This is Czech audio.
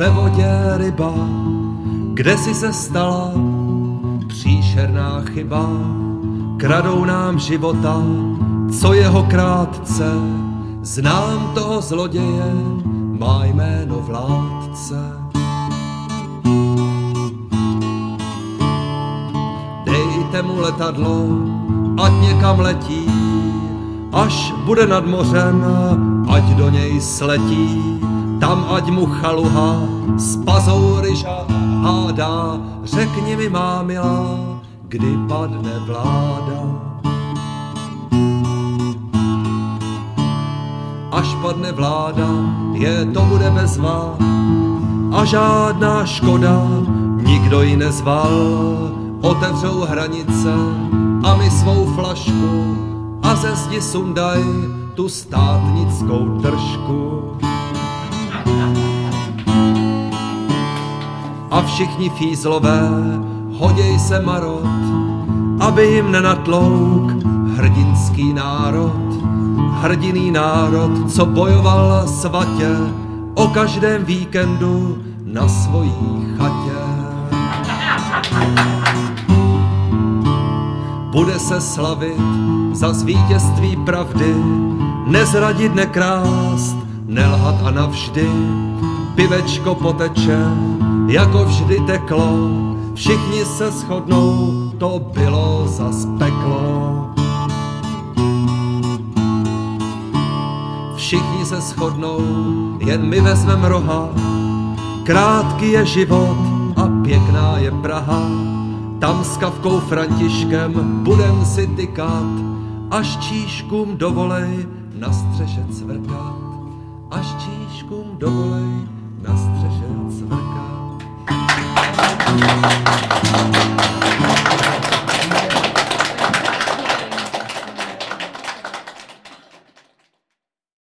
ve vodě ryba, kde si se stala příšerná chyba. Kradou nám života, co jeho krátce, znám toho zloděje, má jméno vládce. Dejte mu letadlo, ať někam letí, až bude nad mořem, ať do něj sletí. Tam ať mu chaluha z pazoury hádá, řekni mi, má milá, kdy padne vláda. Až padne vláda, to bude bezvá a žádná škoda, nikdo ji nezval. Otevřou hranice a my svou flašku a ze zdi sundaj tu státnickou držku. A všichni fízlové hoděj se marot, aby jim nenatlouk hrdinský národ. Hrdinný národ, co bojoval svatě o každém víkendu na svojí chatě. Bude se slavit za vítězství pravdy, nezradit, nekrást, nelhat a navždy. Pivečko poteče, jako vždy teklo, všichni se shodnou, to bylo zas peklo. Všichni se shodnou, jen my vezmem roha, krátký je život a pěkná je Praha. Tam s Kafkou Františkem budem si tykat, až číškům dovolej na střeše cvrkat. Až číškům dovolej na střeše cvrkat.